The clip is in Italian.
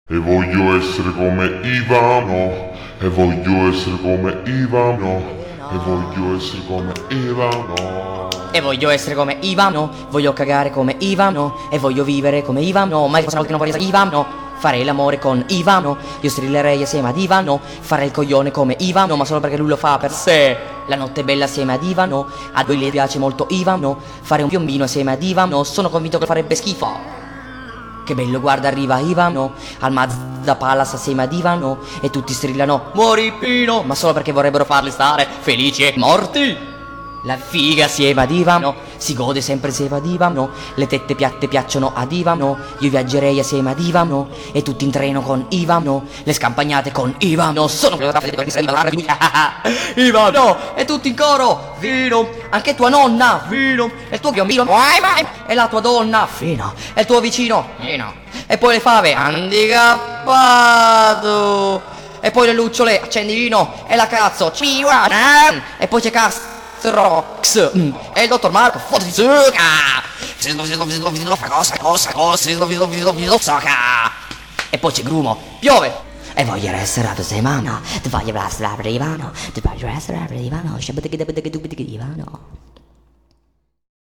E voglio essere come Ivano, e voglio essere come Ivano, e voglio essere come Ivano. E voglio essere come Ivano, voglio cagare come Ivano, e voglio vivere come Ivano, mai fosse una volta che non vorrei essere Ivano. Farei l'amore con Ivano, io strillerei assieme ad Ivano, farei il coglione come Ivano, ma solo perché lui lo fa per sé. La notte è bella assieme ad Ivano, a lui le piace molto Ivano, fare un piombino assieme ad Ivano, sono convinto che farebbe schifo. Che bello, guarda, arriva Ivano al Mazda Palace assieme ad Ivano e tutti strillano muori Pino, ma solo perché vorrebbero farli stare felici e morti. La figa assieme ad Ivano, si gode sempre assieme ad Ivano, le tette piatte piacciono ad Ivano, io viaggerei assieme ad Ivano e tutti in treno con Ivano, le scampagnate con Ivano, sono Ivano e tutti in coro, Vino, anche tua nonna, Vino, e il tuo biombino, e la tua donna, Fino, e il tuo vicino, Vino, e poi le fave, handicappato, e poi le lucciole, accendi vino, e la cazzo, e poi c'è Rox e il dottor Marco e poi c'è Grumo, piove e voglio essere la tua settimana, ti voglio essere la prima, ti voglio essere la prima,